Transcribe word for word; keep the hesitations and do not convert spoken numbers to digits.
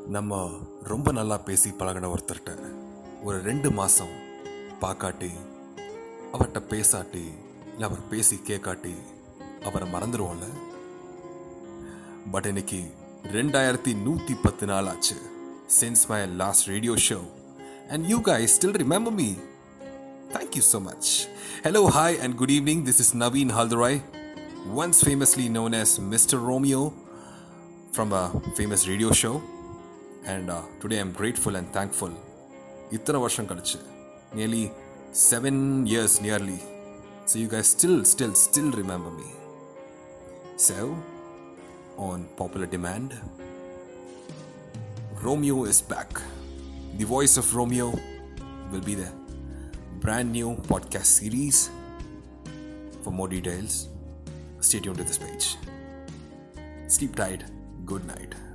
நம்ம ரொம்ப நல்லா பேசி பழகின ஒருத்தர்கிட்ட ஒரு ரெண்டு மாதம் பார்க்காட்டி, அவர்கிட்ட பேசாட்டி, இல்லை அவர் பேசி கேட்காட்டி அவரை மறந்துடுவோம்ல. பட் இன்னைக்கு ரெண்டாயிரத்தி நூற்றி பத்து நாள் ஆச்சு since my last radio show and you guys still remember me. Thank you so much. Hello, hi and good evening. This is Naveen Haldarai, once famously known as Mister Romeo from a famous radio show. And uh, today I'm grateful and thankful. Itara varsham kalichu, nearly seven years nearly. So you guys still, still, still remember me. So, on popular demand, Romeo is back. The voice of Romeo will be the brand new podcast series. For more details, stay tuned to this page. Sleep tight. Good night.